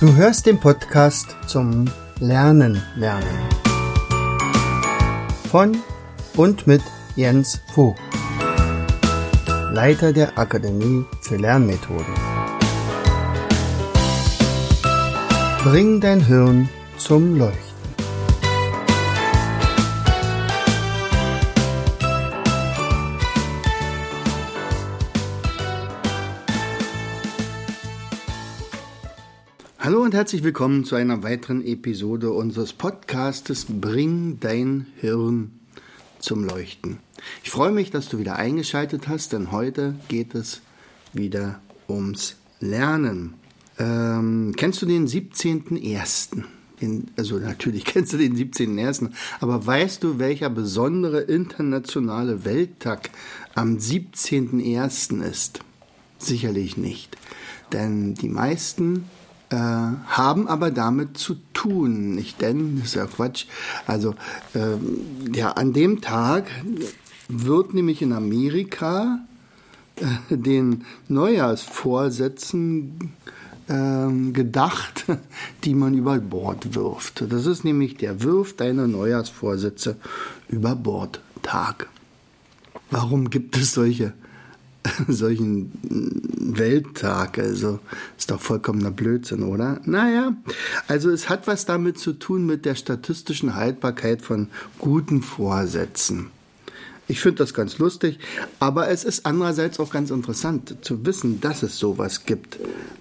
Du hörst den Podcast zum Lernen. Von und mit Jens Vogt, Leiter der Akademie für Lernmethoden. Bring dein Hirn zum Leuchten. Hallo und herzlich willkommen zu einer weiteren Episode unseres Podcastes Bring dein Hirn zum Leuchten. Ich freue mich, dass du wieder eingeschaltet hast, denn heute geht es wieder ums Lernen. Kennst du den 17.01.? Also natürlich kennst du den 17.01., aber weißt du, welcher besondere internationale Welttag am 17.01. ist? Sicherlich nicht, denn die meisten haben aber damit zu tun, nicht denn? Das ist ja Quatsch. Also an dem Tag wird nämlich in Amerika den Neujahrsvorsätzen gedacht, die man über Bord wirft. Das ist nämlich der Wirf deiner Neujahrsvorsätze über Bord Tag. Warum gibt es solchen Welttag? Also ist doch vollkommener Blödsinn, oder? Naja, also es hat was damit zu tun mit der statistischen Haltbarkeit von guten Vorsätzen. Ich finde das ganz lustig, aber es ist andererseits auch ganz interessant zu wissen, dass es sowas gibt.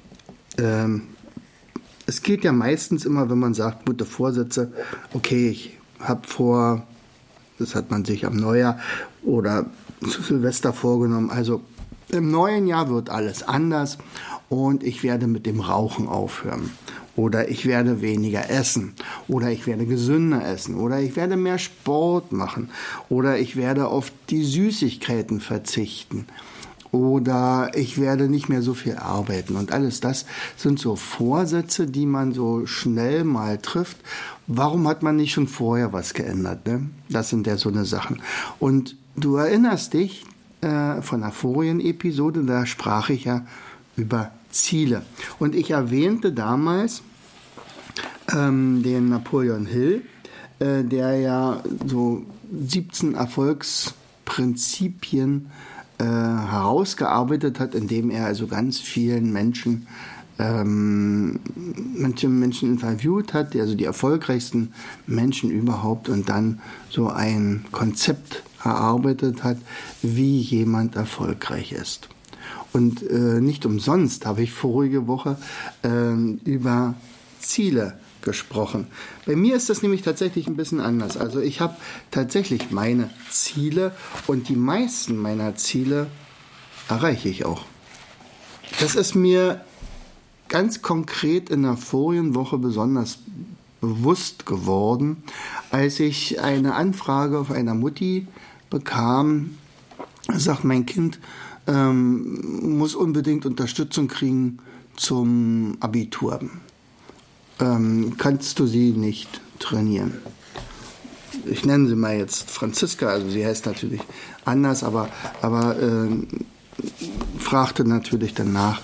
Es geht ja meistens immer, wenn man sagt, gute Vorsätze, okay, ich habe vor, das hat man sich am Neujahr oder zu Silvester vorgenommen, also im neuen Jahr wird alles anders und ich werde mit dem Rauchen aufhören oder ich werde weniger essen oder ich werde gesünder essen oder ich werde mehr Sport machen oder ich werde auf die Süßigkeiten verzichten oder ich werde nicht mehr so viel arbeiten und alles das sind so Vorsätze, die man so schnell mal trifft. Warum hat man nicht schon vorher was geändert? Ne? Das sind ja so eine Sachen. Und du erinnerst dich, von der vorigen Episode, da sprach ich ja über Ziele. Und ich erwähnte damals den Napoleon Hill, der ja so 17 Erfolgsprinzipien herausgearbeitet hat, indem er also ganz vielen Menschen interviewt hat, also die erfolgreichsten Menschen überhaupt und dann so ein Konzept erarbeitet hat, wie jemand erfolgreich ist. Und nicht umsonst habe ich vorige Woche über Ziele gesprochen. Bei mir ist das nämlich tatsächlich ein bisschen anders. Also ich habe tatsächlich meine Ziele und die meisten meiner Ziele erreiche ich auch. Das ist mir ganz konkret in der vorigen Woche besonders bewusst geworden, als ich eine Anfrage auf einer Mutti bekam, sagt, mein Kind muss unbedingt Unterstützung kriegen zum Abitur. Kannst du sie nicht trainieren? Ich nenne sie mal jetzt Franziska, also sie heißt natürlich anders, aber fragte natürlich danach,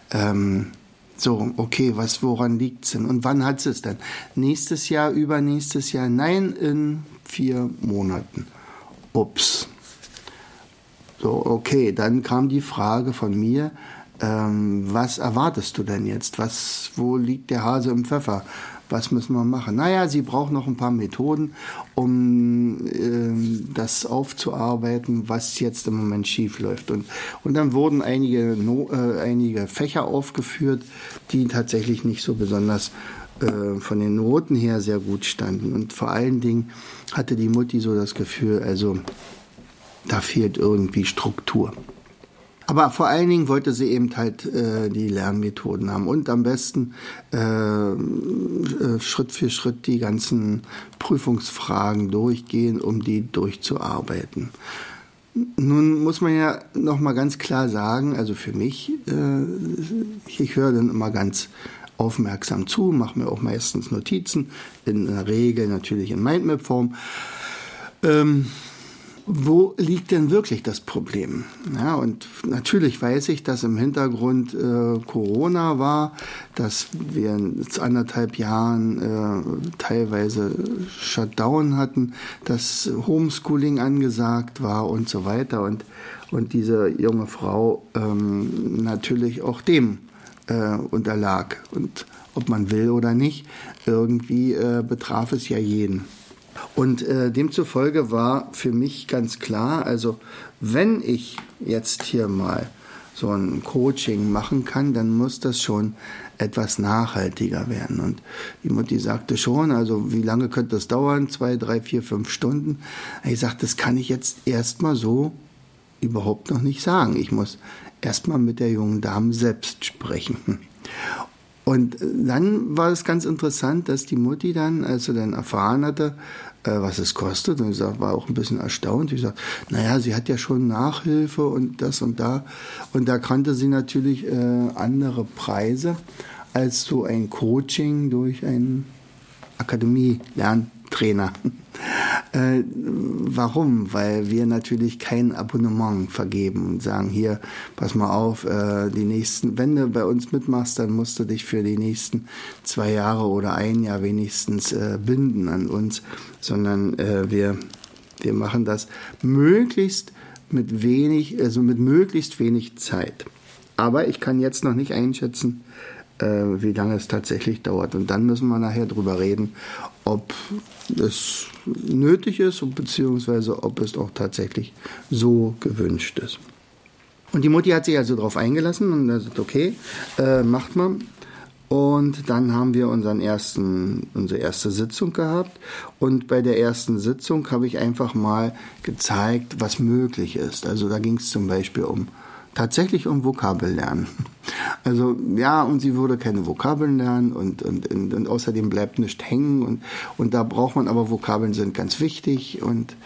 okay, woran liegt es denn? Und wann hat es denn? Nächstes Jahr, übernächstes Jahr? Nein, in 4 Monaten. Ups. So, okay, dann kam die Frage von mir, was erwartest du denn jetzt? Wo liegt der Hase im Pfeffer? Was müssen wir machen? Naja, sie braucht noch ein paar Methoden, um das aufzuarbeiten, was jetzt im Moment schief läuft. Und dann wurden einige Fächer aufgeführt, die tatsächlich nicht so besonders von den Noten her sehr gut standen. Und vor allen Dingen hatte die Mutti so das Gefühl, also da fehlt irgendwie Struktur. Aber vor allen Dingen wollte sie eben halt die Lernmethoden haben und am besten Schritt für Schritt die ganzen Prüfungsfragen durchgehen, um die durchzuarbeiten. Nun muss man ja noch mal ganz klar sagen, also für mich, ich höre dann immer ganz aufmerksam zu, mache mir auch meistens Notizen, in der Regel natürlich in Mindmap-Form. wo liegt denn wirklich das Problem? Ja, und natürlich weiß ich, dass im Hintergrund Corona war, dass wir in 1,5 Jahren teilweise Shutdown hatten, dass Homeschooling angesagt war und so weiter. Und diese junge Frau natürlich auch dem unterlag. Und ob man will oder nicht, irgendwie betraf es ja jeden. Und demzufolge war für mich ganz klar, also wenn ich jetzt hier mal so ein Coaching machen kann, dann muss das schon etwas nachhaltiger werden. Und die Mutti sagte schon, also wie lange könnte das dauern? 2, 3, 4, 5 Stunden? Ich sagte, das kann ich jetzt erstmal so überhaupt noch nicht sagen. Ich muss erstmal mit der jungen Dame selbst sprechen. Und dann war es ganz interessant, dass die Mutti dann, als sie dann erfahren hatte, was es kostet, und ich war auch ein bisschen erstaunt. Ich sagte, naja, sie hat ja schon Nachhilfe und das und da. Und da kannte sie natürlich andere Preise als so ein Coaching durch einen Akademie-Lerntrainer. Warum? Weil wir natürlich kein Abonnement vergeben und sagen, hier, pass mal auf, die nächsten, wenn du bei uns mitmachst, dann musst du dich für die nächsten 2 Jahre oder 1 Jahr wenigstens binden an uns, sondern wir machen das möglichst mit möglichst wenig Zeit. Aber ich kann jetzt noch nicht einschätzen, wie lange es tatsächlich dauert. Und dann müssen wir nachher drüber reden, ob es nötig ist und beziehungsweise ob es auch tatsächlich so gewünscht ist. Und die Mutti hat sich also darauf eingelassen und sagt, okay, macht mal. Und dann haben wir unsere erste Sitzung gehabt. Und bei der ersten Sitzung habe ich einfach mal gezeigt, was möglich ist. Also da ging es zum Beispiel tatsächlich um Vokabellernen. Also ja, und sie würde keine Vokabeln lernen und außerdem bleibt nichts hängen und da braucht man aber Vokabeln sind ganz wichtig und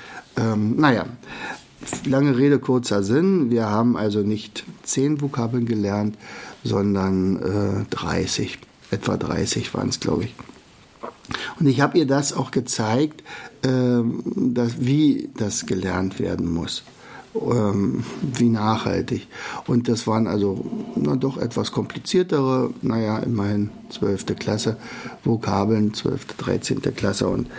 lange Rede, kurzer Sinn. Wir haben also nicht 10 Vokabeln gelernt, sondern 30, etwa 30 waren es, glaube ich. Und ich habe ihr das auch gezeigt, wie das gelernt werden muss. Wie nachhaltig. Und das waren also doch etwas kompliziertere, immerhin 12. Klasse, Vokabeln, 12., 13. Klasse und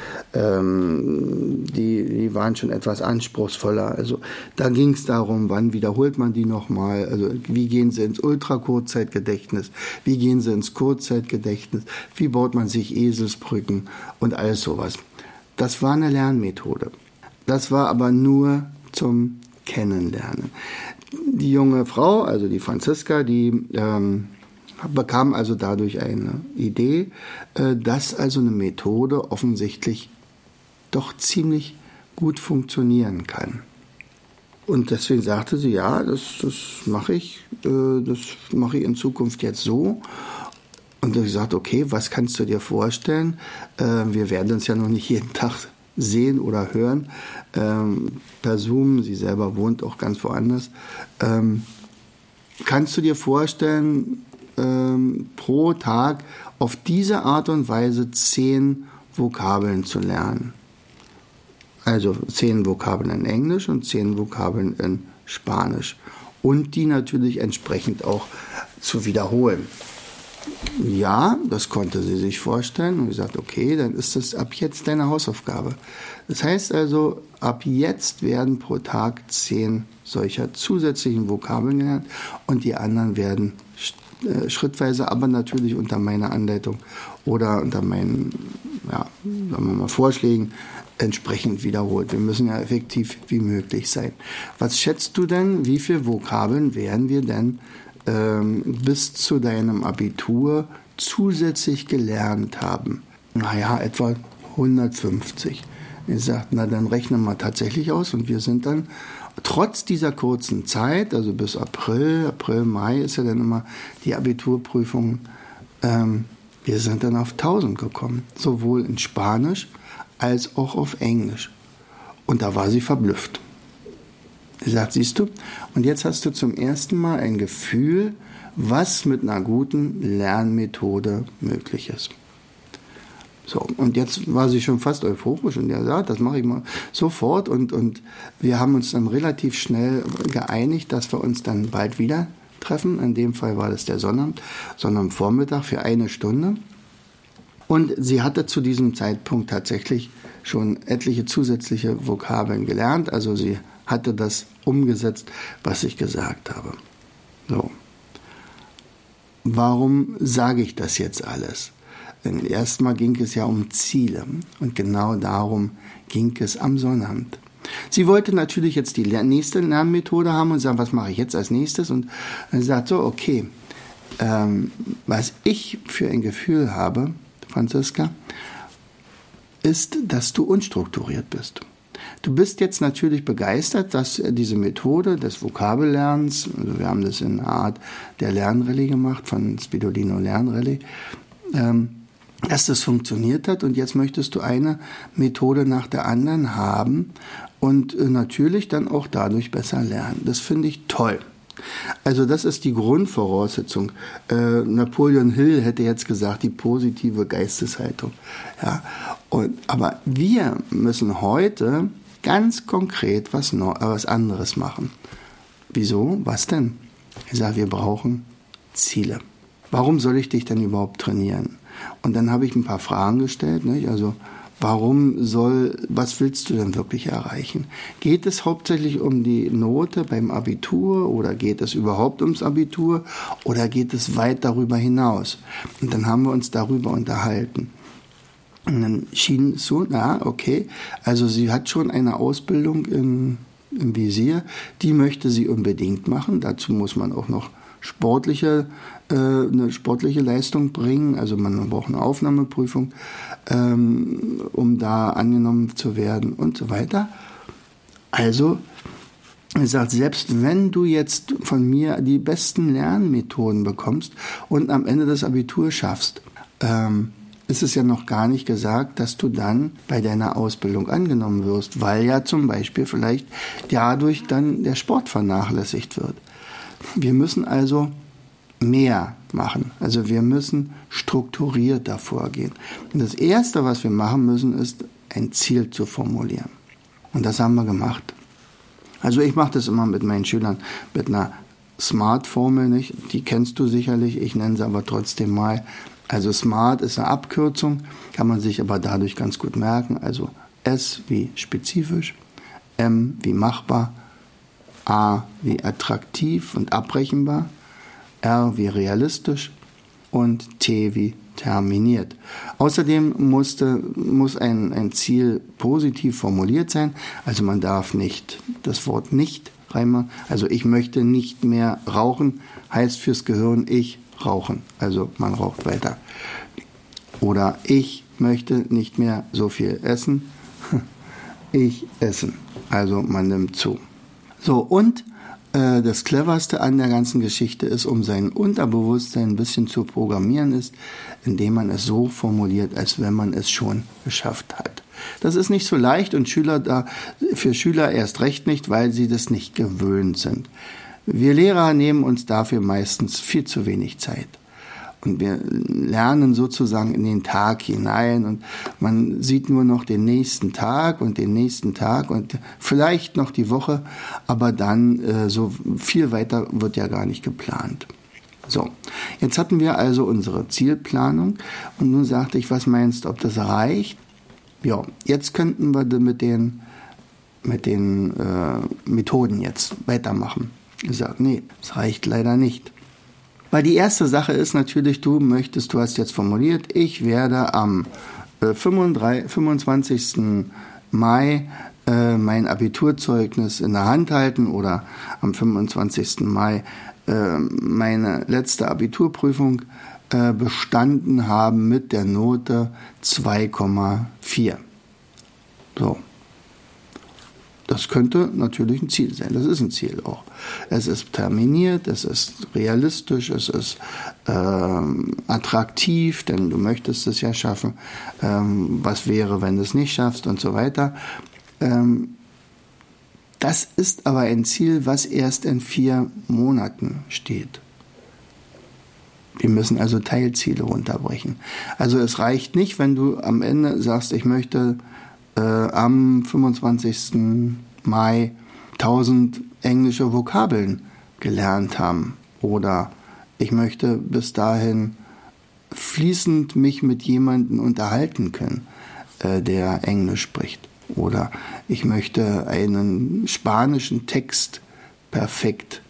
die waren schon etwas anspruchsvoller. Also da ging es darum, wann wiederholt man die nochmal, also wie gehen sie ins Ultrakurzzeitgedächtnis, wie gehen sie ins Kurzzeitgedächtnis, wie baut man sich Eselsbrücken und alles sowas. Das war eine Lernmethode. Das war aber nur zum Kennenlernen. Die junge Frau, also die Franziska, die bekam also dadurch eine Idee, dass also eine Methode offensichtlich doch ziemlich gut funktionieren kann. Und deswegen sagte sie, ja, das mache ich in Zukunft jetzt so. Und ich sagte, okay, was kannst du dir vorstellen? Wir werden uns ja noch nicht jeden Tag sehen oder hören per Zoom. Sie selber wohnt auch ganz woanders. Kannst du dir vorstellen, pro Tag auf diese Art und Weise 10 Vokabeln zu lernen? Also 10 Vokabeln in Englisch und 10 Vokabeln in Spanisch. Und die natürlich entsprechend auch zu wiederholen. Ja, das konnte sie sich vorstellen und gesagt, okay, dann ist das ab jetzt deine Hausaufgabe. Das heißt also, ab jetzt werden pro Tag 10 solcher zusätzlichen Vokabeln gelernt und die anderen werden schrittweise, aber natürlich unter meiner Anleitung oder unter meinen, sagen wir mal, Vorschlägen entsprechend wiederholt. Wir müssen ja effektiv wie möglich sein. Was schätzt du denn, wie viele Vokabeln werden wir denn bis zu deinem Abitur zusätzlich gelernt haben? Etwa 150. Ich sagte, dann rechnen wir tatsächlich aus und wir sind dann trotz dieser kurzen Zeit, also bis April, Mai ist ja dann immer die Abiturprüfung, wir sind dann auf 1000 gekommen, sowohl in Spanisch als auch auf Englisch. Und da war sie verblüfft. Sie sagt, siehst du, und jetzt hast du zum ersten Mal ein Gefühl, was mit einer guten Lernmethode möglich ist. So, und jetzt war sie schon fast euphorisch und er sagt, das mache ich mal sofort und wir haben uns dann relativ schnell geeinigt, dass wir uns dann bald wieder treffen. In dem Fall war das der Sonnabendvormittag für 1 Stunde. Und sie hatte zu diesem Zeitpunkt tatsächlich schon etliche zusätzliche Vokabeln gelernt. Also sie hatte das umgesetzt, was ich gesagt habe. So. Warum sage ich das jetzt alles? Denn erstmal ging es ja um Ziele und genau darum ging es am Sonnabend. Sie wollte natürlich jetzt die nächste Lernmethode haben und sagen, was mache ich jetzt als nächstes? Und dann sagt so, okay, was ich für ein Gefühl habe, Franziska, ist, dass du unstrukturiert bist. Du bist jetzt natürlich begeistert, dass diese Methode des Vokabellernens, also wir haben das in einer Art der Lernrallye gemacht, von Spidolino Lernrallye, dass das funktioniert hat und jetzt möchtest du eine Methode nach der anderen haben und natürlich dann auch dadurch besser lernen. Das finde ich toll. Also das ist die Grundvoraussetzung. Napoleon Hill hätte jetzt gesagt, die positive Geisteshaltung. Ja, aber wir müssen heute ganz konkret was anderes machen. Wieso? Was denn? Ich sage, wir brauchen Ziele. Warum soll ich dich denn überhaupt trainieren? Und dann habe ich ein paar Fragen gestellt, nicht? Also was willst du denn wirklich erreichen? Geht es hauptsächlich um die Note beim Abitur oder geht es überhaupt ums Abitur oder geht es weit darüber hinaus? Und dann haben wir uns darüber unterhalten. Und dann schien es so, okay, also sie hat schon eine Ausbildung im Visier, die möchte sie unbedingt machen. Dazu muss man auch noch eine sportliche Leistung bringen, also man braucht eine Aufnahmeprüfung, um da angenommen zu werden und so weiter. Also, er sagt, selbst wenn du jetzt von mir die besten Lernmethoden bekommst und am Ende das Abitur schaffst, ist es ja noch gar nicht gesagt, dass du dann bei deiner Ausbildung angenommen wirst, weil ja zum Beispiel vielleicht dadurch dann der Sport vernachlässigt wird. Wir müssen also mehr machen. Also wir müssen strukturierter vorgehen. Und das Erste, was wir machen müssen, ist, ein Ziel zu formulieren. Und das haben wir gemacht. Also ich mache das immer mit meinen Schülern mit einer SMART-Formel, nicht? Die kennst du sicherlich, ich nenne sie aber trotzdem mal. Also SMART ist eine Abkürzung, kann man sich aber dadurch ganz gut merken. Also S wie spezifisch, M wie machbar, A wie attraktiv und abrechenbar, R wie realistisch und T wie terminiert. Außerdem muss ein Ziel positiv formuliert sein, also man darf nicht das Wort nicht reinmachen. Also ich möchte nicht mehr rauchen, heißt fürs Gehirn ich rauchen, also man raucht weiter. Oder ich möchte nicht mehr so viel essen, ich essen, also man nimmt zu. So, und das Cleverste an der ganzen Geschichte ist, um sein Unterbewusstsein ein bisschen zu programmieren, ist, indem man es so formuliert, als wenn man es schon geschafft hat. Das ist nicht so leicht und für Schüler erst recht nicht, weil sie das nicht gewöhnt sind. Wir Lehrer nehmen uns dafür meistens viel zu wenig Zeit. Und wir lernen sozusagen in den Tag hinein und man sieht nur noch den nächsten Tag und vielleicht noch die Woche, aber dann so viel weiter wird ja gar nicht geplant. So, jetzt hatten wir also unsere Zielplanung und nun sagte ich, was meinst du, ob das reicht? Ja, jetzt könnten wir mit den Methoden jetzt weitermachen. Ich sage, nee, das reicht leider nicht. Weil die erste Sache ist natürlich, du hast jetzt formuliert, ich werde am 25. Mai mein Abiturzeugnis in der Hand halten oder am 25. Mai meine letzte Abiturprüfung bestanden haben mit der Note 2,4. So. Das könnte natürlich ein Ziel sein. Das ist ein Ziel auch. Es ist terminiert, es ist realistisch, es ist attraktiv, denn du möchtest es ja schaffen. Was wäre, wenn du es nicht schaffst und so weiter. Das ist aber ein Ziel, was erst in 4 Monaten steht. Wir müssen also Teilziele runterbrechen. Also es reicht nicht, wenn du am Ende sagst, ich möchte am 25. Mai 1000 englische Vokabeln gelernt haben. Oder ich möchte bis dahin fließend mich mit jemandem unterhalten können, der Englisch spricht. Oder ich möchte einen spanischen Text perfekt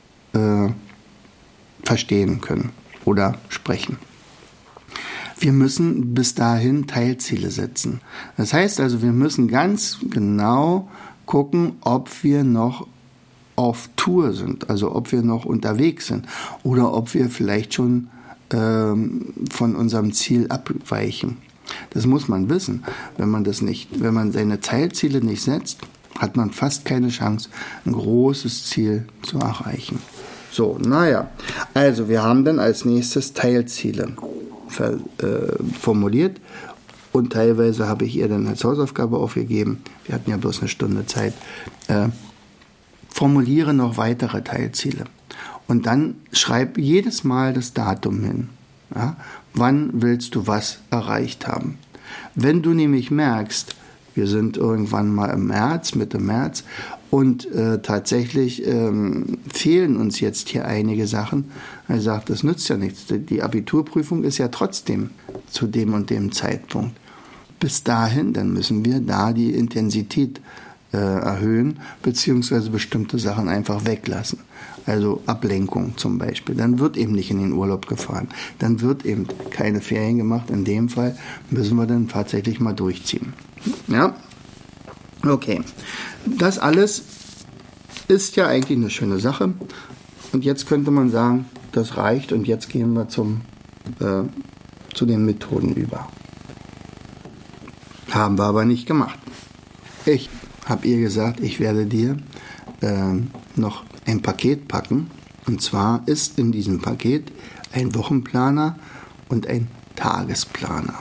verstehen können oder sprechen. Wir müssen bis dahin Teilziele setzen. Das heißt also, wir müssen ganz genau gucken, ob wir noch auf Tour sind, also ob wir noch unterwegs sind oder ob wir vielleicht schon von unserem Ziel abweichen. Das muss man wissen. Wenn man seine Teilziele nicht setzt, hat man fast keine Chance, ein großes Ziel zu erreichen. So, also wir haben dann als nächstes Teilziele formuliert und teilweise habe ich ihr dann als Hausaufgabe aufgegeben. Wir hatten ja bloß eine Stunde Zeit. Formuliere noch weitere Teilziele und dann schreib jedes Mal das Datum hin. Ja? Wann willst du was erreicht haben? Wenn du nämlich merkst, wir sind irgendwann mal im März, Mitte März und tatsächlich fehlen uns jetzt hier einige Sachen. Er sagt, das nützt ja nichts. Die Abiturprüfung ist ja trotzdem zu dem und dem Zeitpunkt. Bis dahin, dann müssen wir da die Intensität erhöhen, beziehungsweise bestimmte Sachen einfach weglassen. Also Ablenkung zum Beispiel. Dann wird eben nicht in den Urlaub gefahren. Dann wird eben keine Ferien gemacht. In dem Fall müssen wir dann tatsächlich mal durchziehen. Ja? Okay. Das alles ist ja eigentlich eine schöne Sache. Und jetzt könnte man sagen, das reicht und jetzt gehen wir zu den Methoden über. Haben wir aber nicht gemacht. Ich habe ihr gesagt, ich werde dir noch ein Paket packen. Und zwar ist in diesem Paket ein Wochenplaner und ein Tagesplaner.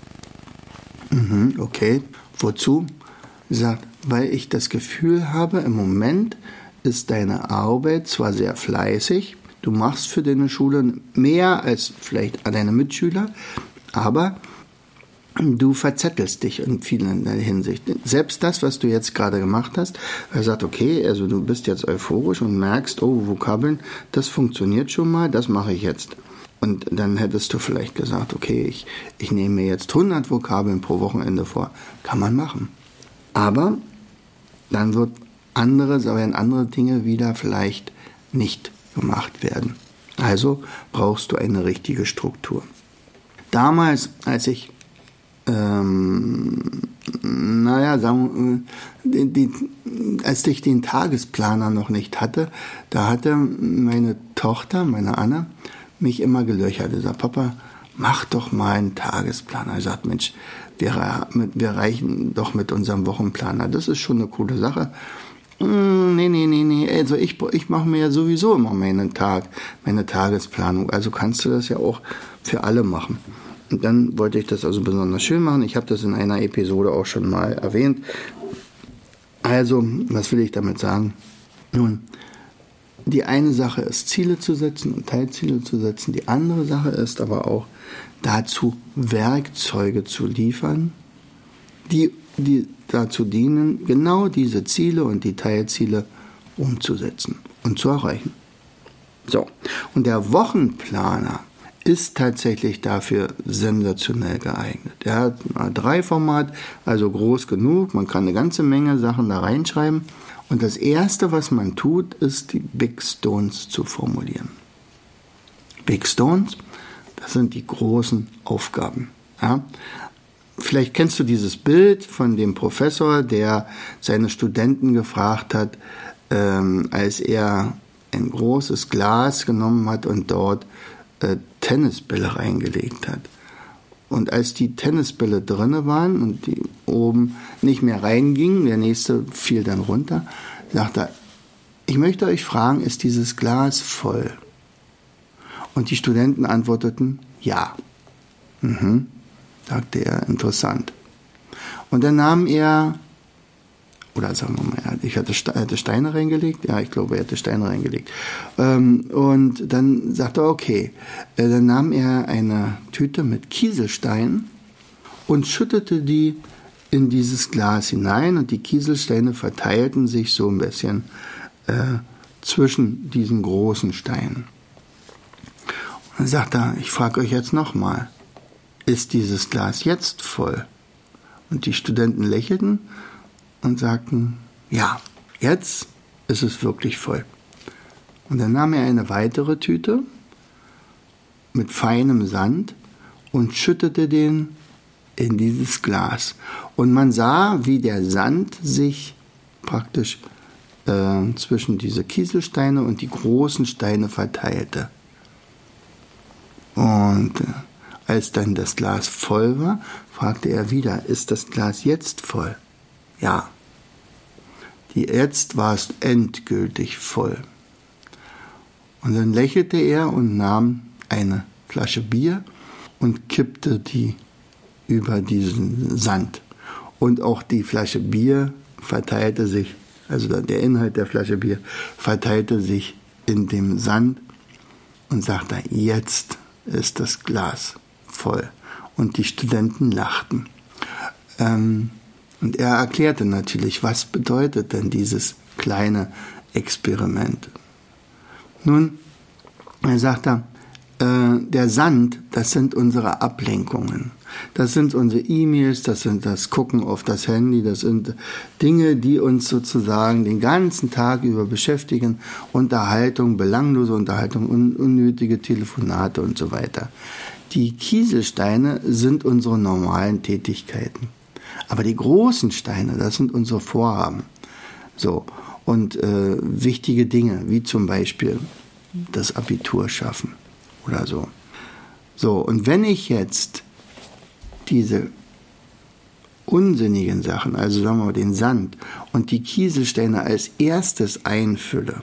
Okay, wozu? Sie sagt, weil ich das Gefühl habe, im Moment ist deine Arbeit zwar sehr fleißig, du machst für deine Schule mehr als vielleicht deine Mitschüler, aber du verzettelst dich in vielen Hinsicht. Selbst das, was du jetzt gerade gemacht hast, er sagt, okay, also du bist jetzt euphorisch und merkst, oh, Vokabeln, das funktioniert schon mal, das mache ich jetzt. Und dann hättest du vielleicht gesagt, okay, ich nehme mir jetzt 100 Vokabeln pro Wochenende vor. Kann man machen. Aber dann werden andere Dinge wieder vielleicht nicht gemacht werden. Also brauchst du eine richtige Struktur. Damals, als ich als ich den Tagesplaner noch nicht hatte, da hatte meine Tochter, meine Anna, mich immer gelöchert. Sie sagt, Papa, mach doch mal einen Tagesplaner. Ich sagte, Mensch, wir reichen doch mit unserem Wochenplaner. Das ist schon eine coole Sache. Nee. Also ich mache mir ja sowieso immer meine Tagesplanung. Also kannst du das ja auch für alle machen. Und dann wollte ich das also besonders schön machen. Ich habe das in einer Episode auch schon mal erwähnt. Also, was will ich damit sagen? Nun, die eine Sache ist, Ziele zu setzen und Teilziele zu setzen. Die andere Sache ist aber auch, dazu Werkzeuge zu liefern, die dazu dienen, genau diese Ziele und die Teilziele umzusetzen und zu erreichen. So, und der Wochenplaner ist tatsächlich dafür sensationell geeignet. Er hat ein A3-Format, also groß genug, man kann eine ganze Menge Sachen da reinschreiben. Und das Erste, was man tut, ist, die Big Stones zu formulieren. Big Stones, das sind die großen Aufgaben. Ja? Vielleicht kennst du dieses Bild von dem Professor, der seine Studenten gefragt hat, als er ein großes Glas genommen hat und dort Tennisbälle reingelegt hat. Und als die Tennisbälle drinne waren und die oben nicht mehr reingingen, der nächste fiel dann runter, sagt er, ich möchte euch fragen, ist dieses Glas voll? Und die Studenten antworteten, ja. Sagte er, interessant. Und dann nahm er oder sagen wir mal, er hatte Steine reingelegt. Ja, ich glaube, er hatte Steine reingelegt. Und dann sagte er, okay. Dann nahm er eine Tüte mit Kieselsteinen und schüttete die in dieses Glas hinein. Und die Kieselsteine verteilten sich so ein bisschen zwischen diesen großen Steinen. Und dann sagt er, ich frage euch jetzt nochmal, ist dieses Glas jetzt voll? Und die Studenten lächelten und sagten, ja, jetzt ist es wirklich voll. Und dann nahm er eine weitere Tüte mit feinem Sand und schüttete den in dieses Glas. Und man sah, wie der Sand sich praktisch zwischen diese Kieselsteine und die großen Steine verteilte. Und als dann das Glas voll war, fragte er wieder, ist das Glas jetzt voll? Ja. Jetzt war es endgültig voll. Und dann lächelte er und nahm eine Flasche Bier und kippte die über diesen Sand. Und auch die Flasche Bier verteilte sich, also der Inhalt der Flasche Bier verteilte sich in dem Sand und sagte, jetzt ist das Glas voll. Und die Studenten lachten. Und er erklärte natürlich, was bedeutet denn dieses kleine Experiment. Nun, er sagte, der Sand, das sind unsere Ablenkungen. Das sind unsere E-Mails, das sind das Gucken auf das Handy, das sind Dinge, die uns sozusagen den ganzen Tag über beschäftigen. Unterhaltung, belanglose Unterhaltung, unnötige Telefonate und so weiter. Die Kieselsteine sind unsere normalen Tätigkeiten. Aber die großen Steine, das sind unsere Vorhaben. So. Und wichtige Dinge, wie zum Beispiel das Abitur schaffen oder so. So, und wenn ich jetzt diese unsinnigen Sachen, also sagen wir mal den Sand und die Kieselsteine als erstes einfülle,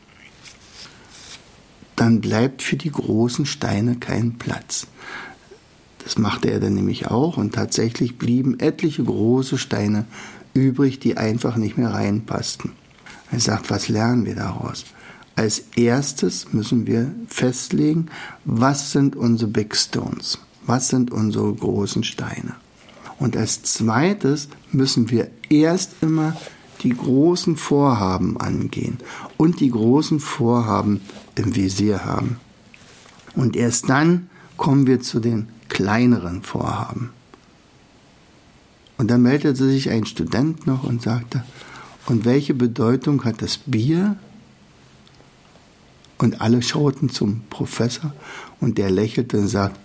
dann bleibt für die großen Steine kein Platz. Das machte er dann nämlich auch und tatsächlich blieben etliche große Steine übrig, die einfach nicht mehr reinpassten. Er sagt, was lernen wir daraus? Als erstes müssen wir festlegen, was sind unsere Big Stones? Was sind unsere großen Steine? Und als zweites müssen wir erst immer die großen Vorhaben angehen und die großen Vorhaben im Visier haben. Und erst dann kommen wir zu den kleineren Vorhaben. Und dann meldete sich ein Student noch und sagte, und welche Bedeutung hat das Bier? Und alle schauten zum Professor und der lächelte und sagte,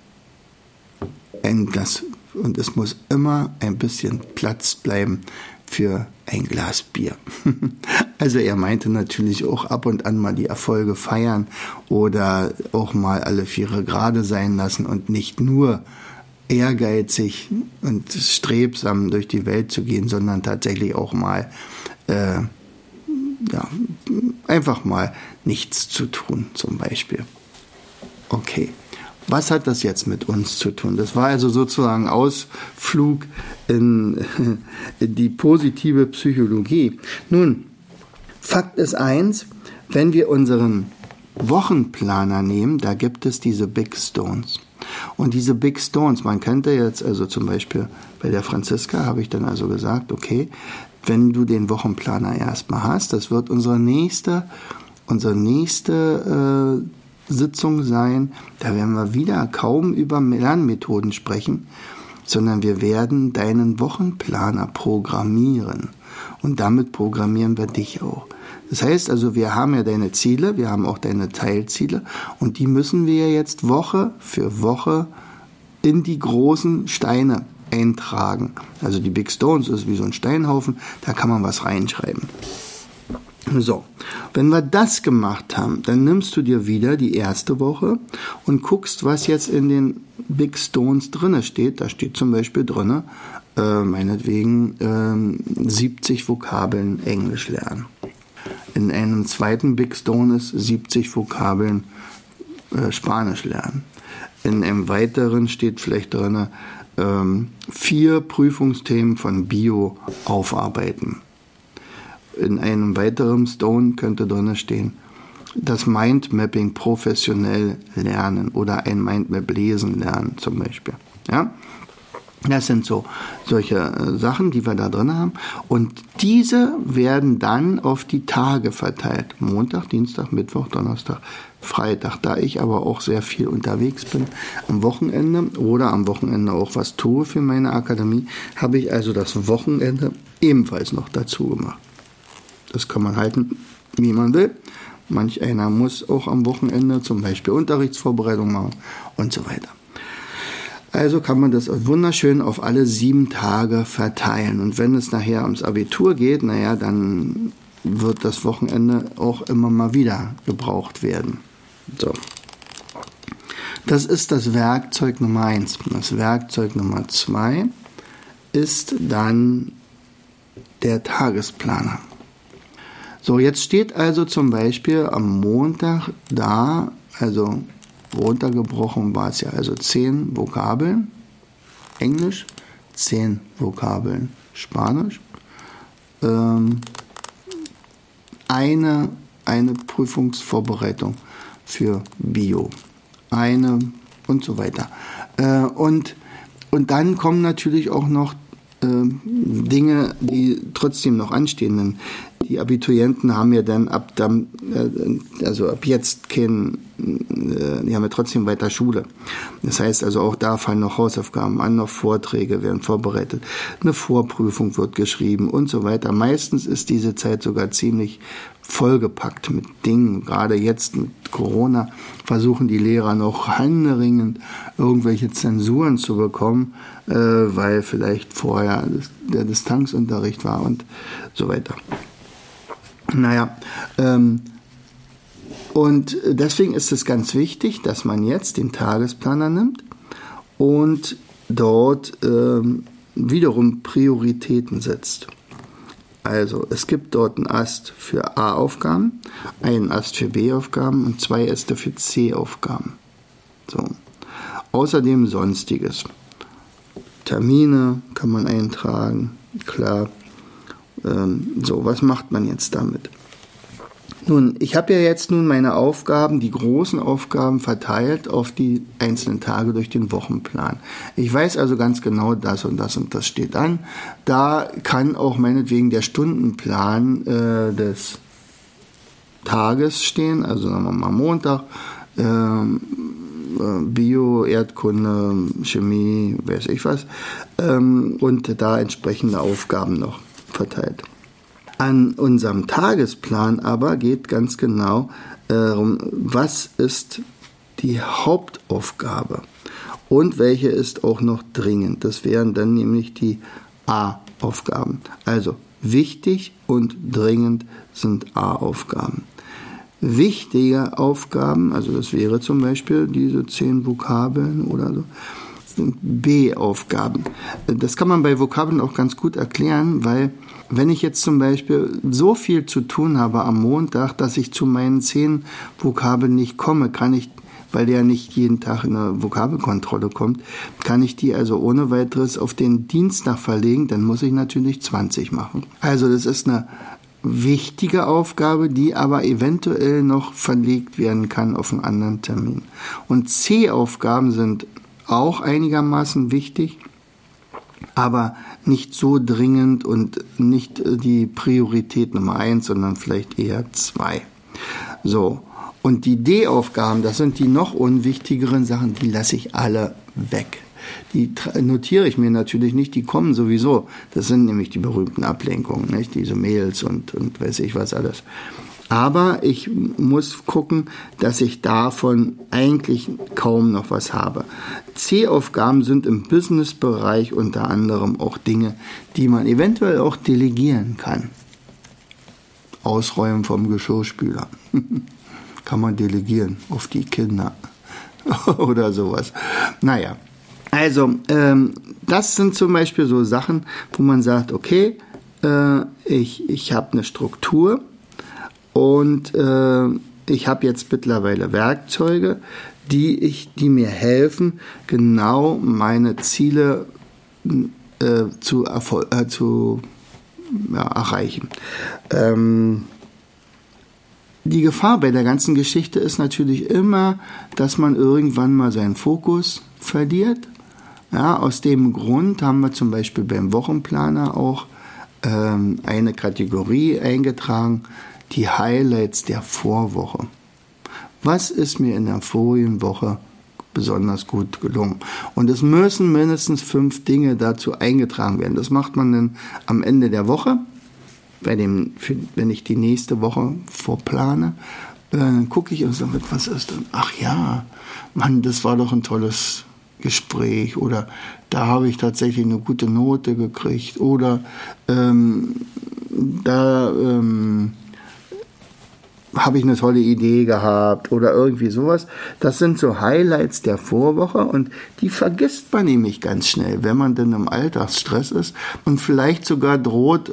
und es muss immer ein bisschen Platz bleiben für ein Glas Bier. Also er meinte natürlich auch ab und an mal die Erfolge feiern oder auch mal alle Viere gerade sein lassen und nicht nur ehrgeizig und strebsam durch die Welt zu gehen, sondern tatsächlich auch mal einfach mal nichts zu tun, zum Beispiel. Okay, was hat das jetzt mit uns zu tun? Das war also sozusagen Ausflug in die positive Psychologie. Nun, Fakt ist eins, wenn wir unseren Wochenplaner nehmen, da gibt es diese Big Stones. Und diese Big Stones, man könnte jetzt also zum Beispiel bei der Franziska, habe ich dann also gesagt, okay, wenn du den Wochenplaner erstmal hast, das wird unsere nächste Sitzung sein, da werden wir wieder kaum über Lernmethoden sprechen, sondern wir werden deinen Wochenplaner programmieren. Und damit programmieren wir dich auch. Das heißt also, wir haben ja deine Ziele, wir haben auch deine Teilziele und die müssen wir jetzt Woche für Woche in die großen Steine eintragen. Also die Big Stones ist wie so ein Steinhaufen, da kann man was reinschreiben. So, wenn wir das gemacht haben, dann nimmst du dir wieder die erste Woche und guckst, was jetzt in den Big Stones drinne steht. Da steht zum Beispiel drinne, meinetwegen 70 Vokabeln Englisch lernen. In einem zweiten Big Stone ist 70 Vokabeln Spanisch lernen. In einem weiteren steht vielleicht drinne 4 Prüfungsthemen von Bio aufarbeiten. in einem weiteren Stone könnte drin stehen, das Mindmapping professionell lernen oder ein Mindmap lesen lernen zum Beispiel. Ja? Das sind solche Sachen, die wir da drin haben. Und diese werden dann auf die Tage verteilt. Montag, Dienstag, Mittwoch, Donnerstag, Freitag. Da ich aber auch sehr viel unterwegs bin am Wochenende oder am Wochenende auch was tue für meine Akademie, habe ich also das Wochenende ebenfalls noch dazu gemacht. Das kann man halten, wie man will. Manch einer muss auch am Wochenende zum Beispiel Unterrichtsvorbereitung machen und so weiter. Also kann man das wunderschön auf alle 7 Tage verteilen. Und wenn es nachher ums Abitur geht, dann wird das Wochenende auch immer mal wieder gebraucht werden. So. Das ist das Werkzeug Nummer 1. Das Werkzeug Nummer 2 ist dann der Tagesplaner. So, jetzt steht also zum Beispiel am Montag da, also runtergebrochen war es ja, also 10 Vokabeln Englisch, 10 Vokabeln Spanisch, eine Prüfungsvorbereitung für Bio, eine und so weiter. Und dann kommen natürlich auch noch Dinge, die trotzdem noch anstehen. Denn die Abiturienten haben ja dann ab jetzt die haben ja trotzdem weiter Schule. Das heißt also auch da fallen noch Hausaufgaben an, noch Vorträge werden vorbereitet, eine Vorprüfung wird geschrieben und so weiter. Meistens ist diese Zeit sogar ziemlich vollgepackt mit Dingen. Gerade jetzt mit Corona versuchen die Lehrer noch händeringend irgendwelche Zensuren zu bekommen, weil vielleicht vorher der Distanzunterricht war und so weiter. Und deswegen ist es ganz wichtig, dass man jetzt den Tagesplaner nimmt und dort wiederum Prioritäten setzt. Also es gibt dort einen Ast für A-Aufgaben, einen Ast für B-Aufgaben und 2 Äste für C-Aufgaben. So. Außerdem Sonstiges. Termine kann man eintragen, klar. Was macht man jetzt damit? Nun, ich habe ja jetzt meine Aufgaben, die großen Aufgaben verteilt auf die einzelnen Tage durch den Wochenplan. Ich weiß also ganz genau, das und das und das steht an. Da kann auch meinetwegen der Stundenplan des Tages stehen, also sagen wir mal Montag, Bio, Erdkunde, Chemie, weiß ich was, und da entsprechende Aufgaben noch verteilt. An unserem Tagesplan aber geht ganz genau darum, was ist die Hauptaufgabe und welche ist auch noch dringend. Das wären dann nämlich die A-Aufgaben. Also wichtig und dringend sind A-Aufgaben. Wichtige Aufgaben, also das wäre zum Beispiel diese 10 Vokabeln oder so, sind B-Aufgaben. Das kann man bei Vokabeln auch ganz gut erklären, weil wenn ich jetzt zum Beispiel so viel zu tun habe am Montag, dass ich zu meinen 10 Vokabeln nicht komme, kann ich, weil der nicht jeden Tag in eine Vokabelkontrolle kommt, kann ich die also ohne weiteres auf den Dienstag verlegen, dann muss ich natürlich 20 machen. Also das ist eine wichtige Aufgabe, die aber eventuell noch verlegt werden kann auf einen anderen Termin. Und C-Aufgaben sind auch einigermaßen wichtig, aber nicht so dringend und nicht die Priorität Nummer 1, sondern vielleicht eher 2. So, und die D-Aufgaben, das sind die noch unwichtigeren Sachen, die lasse ich alle weg. Die notiere ich mir natürlich nicht, die kommen sowieso. Das sind nämlich die berühmten Ablenkungen, nicht? Diese Mails und weiß ich was alles. Aber ich muss gucken, dass ich davon eigentlich kaum noch was habe. C-Aufgaben sind im Business-Bereich unter anderem auch Dinge, die man eventuell auch delegieren kann. Ausräumen vom Geschirrspüler. Kann man delegieren auf die Kinder oder sowas. Naja, also das sind zum Beispiel so Sachen, wo man sagt, okay, ich habe eine Struktur, und ich habe jetzt mittlerweile Werkzeuge, die mir helfen, genau meine Ziele zu erreichen. Die Gefahr bei der ganzen Geschichte ist natürlich immer, dass man irgendwann mal seinen Fokus verliert. Ja, aus dem Grund haben wir zum Beispiel beim Wochenplaner auch eine Kategorie eingetragen, die Highlights der Vorwoche. Was ist mir in der vorigen Woche besonders gut gelungen? Und es müssen mindestens 5 Dinge dazu eingetragen werden. Das macht man dann am Ende der Woche. Wenn ich die nächste Woche vorplane, dann gucke ich und sage, was ist denn? Ach ja, Mann, das war doch ein tolles Gespräch, oder da habe ich tatsächlich eine gute Note gekriegt, oder da habe ich eine tolle Idee gehabt oder irgendwie sowas. Das sind so Highlights der Vorwoche und die vergisst man nämlich ganz schnell, wenn man dann im Alltagsstress ist und vielleicht sogar droht,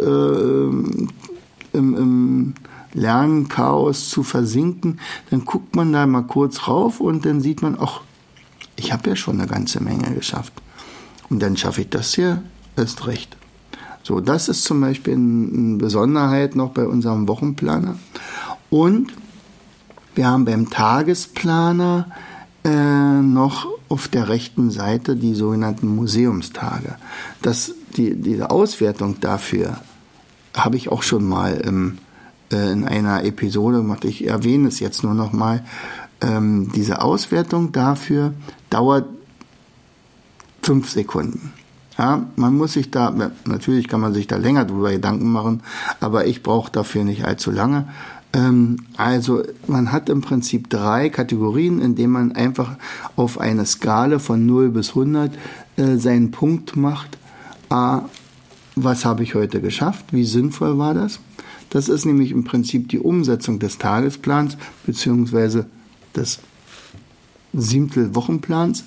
im Lernchaos zu versinken. Dann guckt man da mal kurz rauf und dann sieht man, ach, ich habe ja schon eine ganze Menge geschafft. Und dann schaffe ich das hier erst recht. So, das ist zum Beispiel eine Besonderheit noch bei unserem Wochenplaner. Und wir haben beim Tagesplaner noch auf der rechten Seite die sogenannten Museumstage. Diese Auswertung dafür habe ich auch schon mal in einer Episode gemacht. Ich erwähne es jetzt nur noch mal. Diese Auswertung dafür dauert 5 Sekunden. Ja, natürlich kann man sich da länger drüber Gedanken machen, aber ich brauche dafür nicht allzu lange. Also man hat im Prinzip 3 Kategorien, in denen man einfach auf eine Skala von 0 bis 100 seinen Punkt macht. Was habe ich heute geschafft? Wie sinnvoll war das? Das ist nämlich im Prinzip die Umsetzung des Tagesplans bzw. des 7. Wochenplans.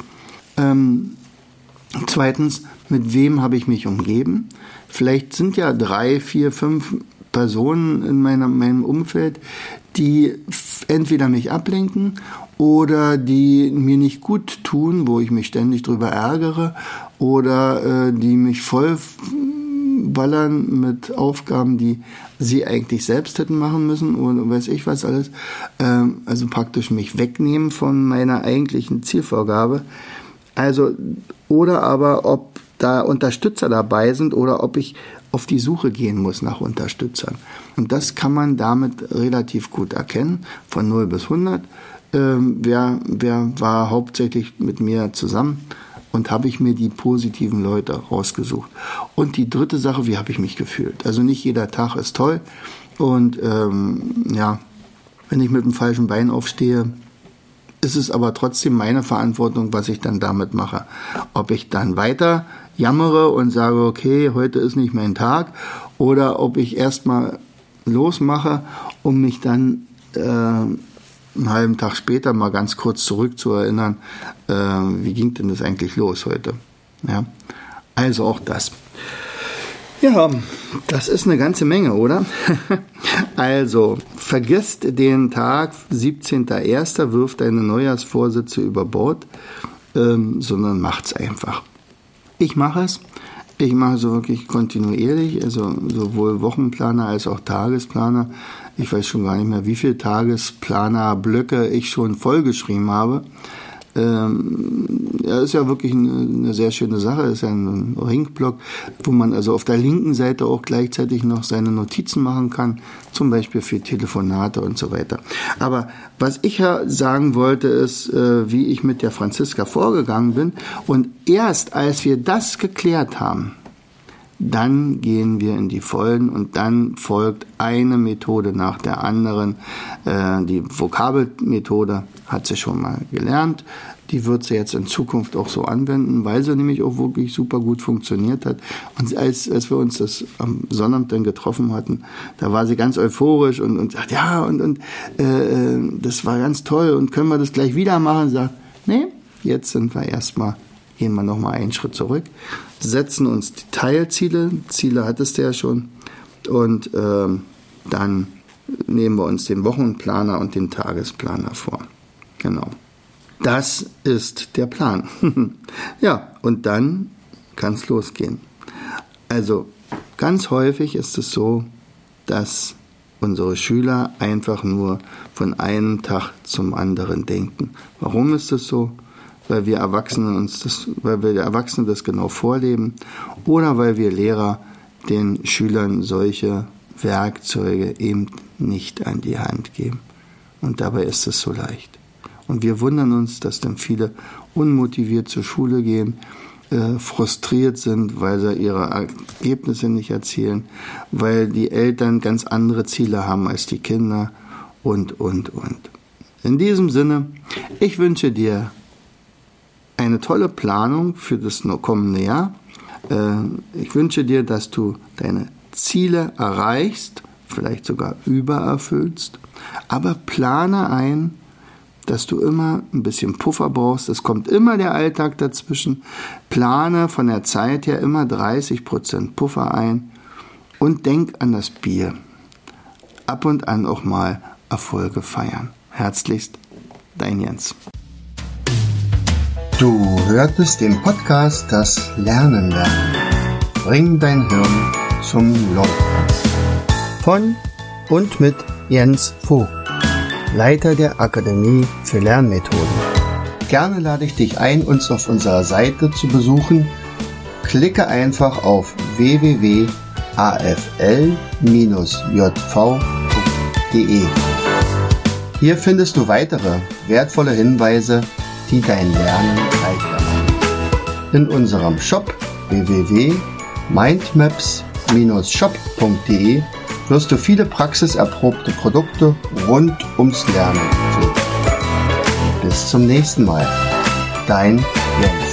Zweitens, mit wem habe ich mich umgeben? Vielleicht sind ja 3, 4, 5 Personen in meinem Umfeld, die entweder mich ablenken oder die mir nicht gut tun, wo ich mich ständig drüber ärgere, oder die mich voll ballern mit Aufgaben, die sie eigentlich selbst hätten machen müssen und weiß ich was alles. Also praktisch mich wegnehmen von meiner eigentlichen Zielvorgabe. Also, oder aber ob da Unterstützer dabei sind oder ob ich auf die Suche gehen muss nach Unterstützern. Und das kann man damit relativ gut erkennen, von 0 bis 100. Wer war hauptsächlich mit mir zusammen und habe ich mir die positiven Leute rausgesucht. Und die dritte Sache, wie habe ich mich gefühlt? Also nicht jeder Tag ist toll und wenn ich mit dem falschen Bein aufstehe, ist es aber trotzdem meine Verantwortung, was ich dann damit mache. Ob ich dann weiter jammere und sage, okay, heute ist nicht mein Tag, oder ob ich erstmal losmache, um mich dann einen halben Tag später mal ganz kurz zurückzuerinnern, wie ging denn das eigentlich los heute? Ja, also auch das. Ja, das ist eine ganze Menge, oder? Also, vergisst den Tag 17.01., wirft deine Neujahrsvorsätze über Bord, sondern macht's einfach. Ich mache es. Ich mache so wirklich kontinuierlich, also sowohl Wochenplaner als auch Tagesplaner. Ich weiß schon gar nicht mehr, wie viele Tagesplanerblöcke ich schon vollgeschrieben habe. Ist ja wirklich eine sehr schöne Sache. Ist ja ein Ringblock, wo man also auf der linken Seite auch gleichzeitig noch seine Notizen machen kann, zum Beispiel für Telefonate und so weiter. Aber was ich ja sagen wollte, ist, wie ich mit der Franziska vorgegangen bin. Und erst als wir das geklärt haben, dann gehen wir in die Vollen und dann folgt eine Methode nach der anderen. Die Vokabelmethode hat sie schon mal gelernt. Die wird sie jetzt in Zukunft auch so anwenden, weil sie nämlich auch wirklich super gut funktioniert hat. Und als wir uns das am Sonnabend dann getroffen hatten, da war sie ganz euphorisch und sagt, ja, und das war ganz toll und können wir das gleich wieder machen? Und sagt, nee, jetzt gehen wir nochmal einen Schritt zurück, setzen uns die Teilziele, Ziele hattest du ja schon, und dann nehmen wir uns den Wochenplaner und den Tagesplaner vor. Genau. Das ist der Plan. Ja, und dann kann es losgehen. Also Ganz häufig ist es so, dass unsere Schüler einfach nur von einem Tag zum anderen denken. Warum ist das so? Weil wir Erwachsene das genau vorleben oder weil wir Lehrer den Schülern solche Werkzeuge eben nicht an die Hand geben. Und dabei ist es so leicht. Und wir wundern uns, dass dann viele unmotiviert zur Schule gehen, frustriert sind, weil sie ihre Ergebnisse nicht erzielen, weil die Eltern ganz andere Ziele haben als die Kinder und. In diesem Sinne, ich wünsche dir eine tolle Planung für das kommende Jahr. Ich wünsche dir, dass du deine Ziele erreichst, vielleicht sogar übererfüllst, aber plane ein, dass du immer ein bisschen Puffer brauchst. Es kommt immer der Alltag dazwischen. Plane von der Zeit her immer 30% Puffer ein und denk an das Bier. Ab und an auch mal Erfolge feiern. Herzlichst, dein Jens. Du hörtest den Podcast Das Lernen lernen. Bring dein Hirn zum Laufen. Von und mit Jens Vogt, Leiter der Akademie für Lernmethoden. Gerne lade ich dich ein, uns auf unserer Seite zu besuchen. Klicke einfach auf www.afl-jv.de. Hier findest du weitere wertvolle Hinweise, die dein Lernen leichter machen. In unserem Shop www.mindmaps-shop.de wirst du viele praxiserprobte Produkte rund ums Lernen finden. Bis zum nächsten Mal. Dein Jens.